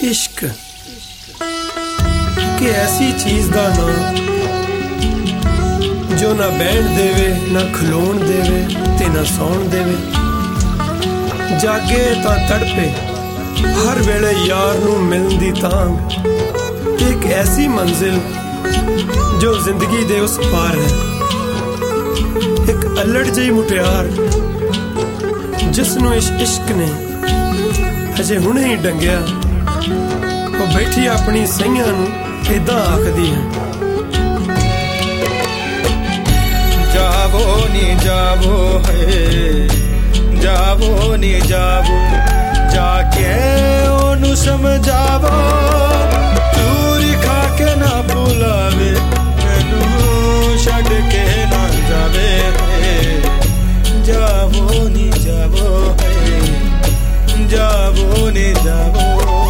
इश्क कि ऐसी चीज दा नाम जो ना बहन देवे ना खलोण देवे ते ना सौण देवे। जागे तां तड़पे हर वेले यार नूं मिलण दी तांग। एक ऐसी मंजिल जो जिंदगी दे उस पार है। एक अल्लड़ जी मुटियार जिसनूं इस इश्क ने अजे हुणे ही डंगिया, वो बैठी अपनी सईयां नूं इदां आखदी है। जावो नी जावो है, जावो नी जावो, जाके ओनू समझावो। चूरी खा के ना बुलावे, मैनू छड्ड के ना जावे। जावो नी जावो है, जावो नी जावो।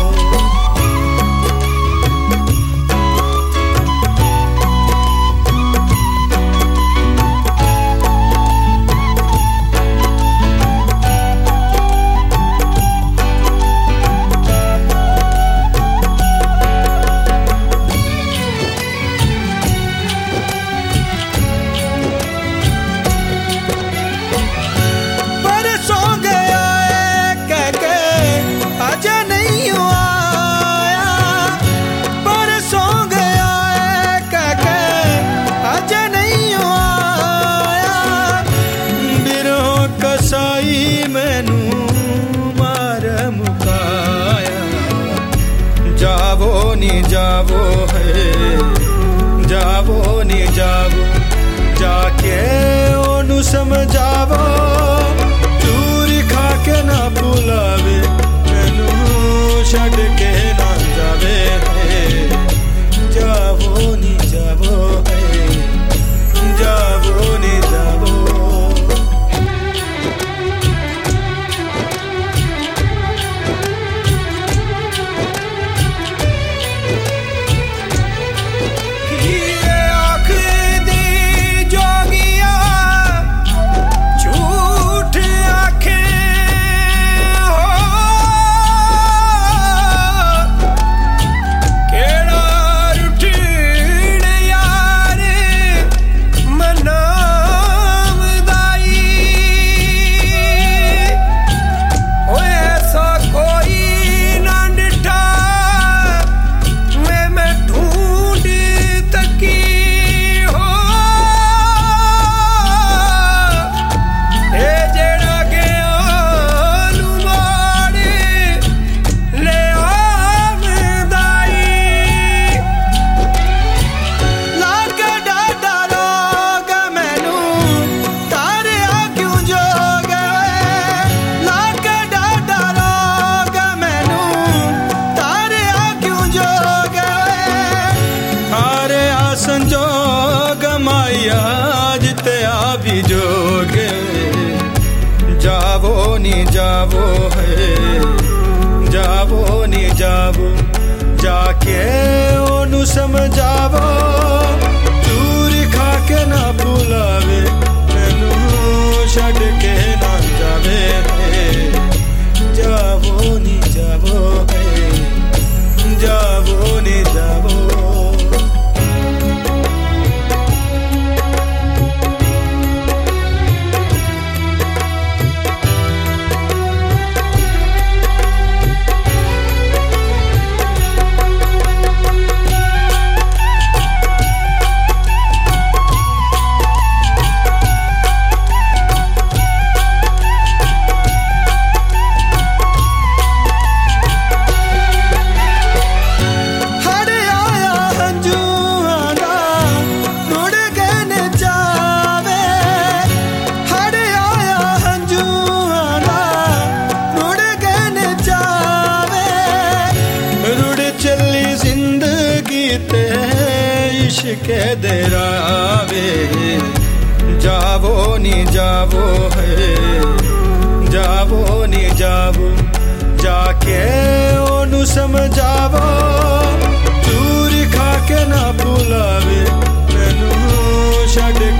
जावो नी जावो है, जावो नी जावो, जाके ओनू समझावो। चूरी खा के ना बुलावे, मैनू छड्ड के ना जावे। जावो नी जावो है, जावो नी जावो। संजोग माया जिते आवी जोगे। जावो नी जावो है, जावो नी जावो, जाके ओनू समझावो। चूरी खा के ना बुलावे, मैनू छड्ड के ना जावे। जावो नी जावो है, जावो नी जावो। इश्क़े दे रावे। जावो नी जावो है, जावो नी जावो, जाके ओनू समझावो। चूरी खा के ना बुलावे, मैनू छड्ड